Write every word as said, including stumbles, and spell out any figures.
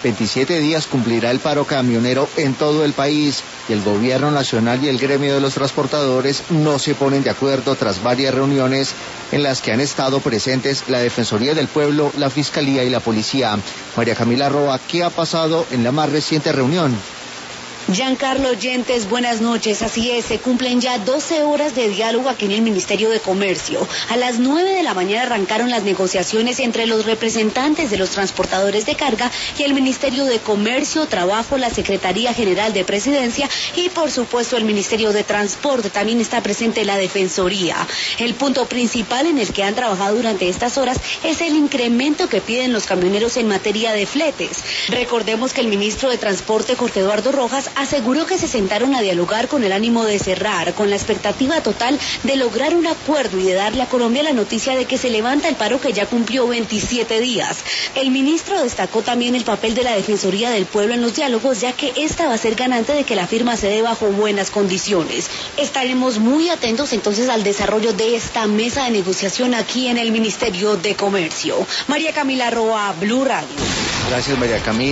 veintisiete días cumplirá el paro camionero en todo el país y el gobierno nacional y el gremio de los transportadores no se ponen de acuerdo tras varias reuniones en las que han estado presentes la Defensoría del Pueblo, la Fiscalía y la Policía. María Camila Roa, ¿qué ha pasado en la más reciente reunión? Giancarlo Yentes, buenas noches. Así es, se cumplen ya doce horas de diálogo aquí en el Ministerio de Comercio. A las nueve de la mañana arrancaron las negociaciones entre los representantes de los transportadores de carga y el Ministerio de Comercio, Trabajo, la Secretaría General de Presidencia y por supuesto el Ministerio de Transporte. También está presente la Defensoría. El punto principal en el que han trabajado durante estas horas es el incremento que piden los camioneros en materia de fletes. Recordemos que el ministro de Transporte, Jorge Eduardo Rojas, aseguró que se sentaron a dialogar con el ánimo de cerrar, con la expectativa total de lograr un acuerdo y de darle a Colombia la noticia de que se levanta el paro que ya cumplió veintisiete días. El ministro destacó también el papel de la Defensoría del Pueblo en los diálogos, ya que esta va a ser ganante de que la firma se dé bajo buenas condiciones. Estaremos muy atentos entonces al desarrollo de esta mesa de negociación aquí en el Ministerio de Comercio. María Camila Roa, Blue Radio. Gracias, María Camila.